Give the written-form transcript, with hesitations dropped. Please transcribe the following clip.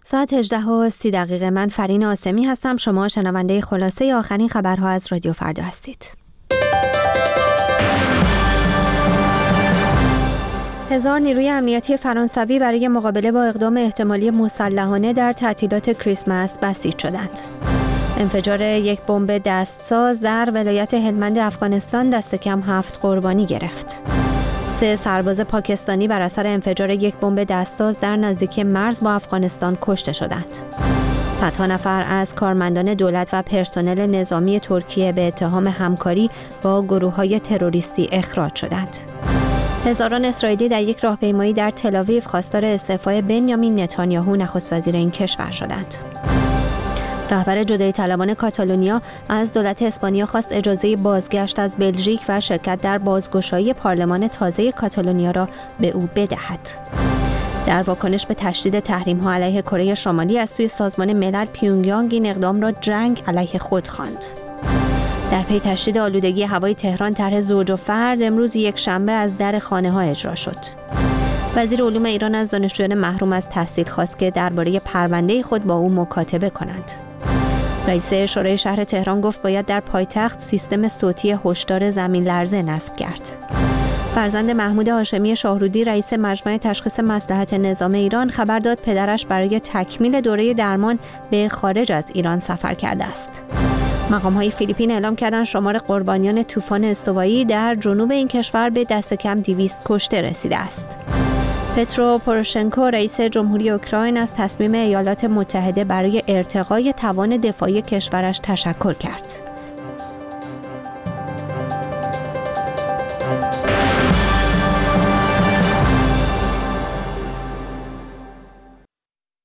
ساعت 18:30 من فرین آسمی هستم. شما شنونده خلاصه آخرین خبرها از رادیو فردا هستید. 1000 نیروی امنیتی فرانسوی برای مقابله با اقدام احتمالی مسلحانه در تعطیلات کریسمس بسیج شدند. انفجار یک بمب دستساز در ولایت هلمند افغانستان دست کم 7 قربانی گرفت. 3 سرباز پاکستانی بر اثر انفجار یک بمب دستساز در نزدیکی مرز با افغانستان کشته شدند. صدها نفر از کارمندان دولت و پرسنل نظامی ترکیه به اتهام همکاری با گروه‌های تروریستی اخراج شدند. هزاران اسرائیلی در یک راهپیمایی در تل‌آویو خواستار استعفای بنیامین نتانیاهو نخست وزیر این کشور شدند. رهبر جدایی طلبان کاتالونیا از دولت اسپانیا خواست اجازه بازگشت از بلژیک و شرکت در بازگشایی پارلمان تازه کاتالونیا را به او بدهد. در واکنش به تشدید تحریم‌ها علیه کره شمالی از سوی سازمان ملل، پیونگیانگ این اقدام را جنگ علیه خود خواند. در پی تشدید آلودگی هوای تهران، طرح زوج و فرد امروز یک شنبه از در خانه‌ها اجرا شد. وزیر علوم ایران از دانشجویان محروم از تحصیل خواست که درباره پرونده خود با او مکاتبه کنند. رئیس شورای شهر تهران گفت باید در پایتخت سیستم صوتی هشدار زمین لرزه نصب کرد. فرزند محمود هاشمی شاهرودی، رئیس مجمع تشخیص مصلحت نظام ایران، خبر داد پدرش برای تکمیل دوره درمان به خارج از ایران سفر کرده است. مقام‌های فیلیپین اعلام کردند شمار قربانیان طوفان استوایی در جنوب این کشور به دست کم 200 کشته رسیده است. پترو پوروشنکو، رئیس جمهوری اوکراین، از تصمیم ایالات متحده برای ارتقای توان دفاعی کشورش تشکر کرد.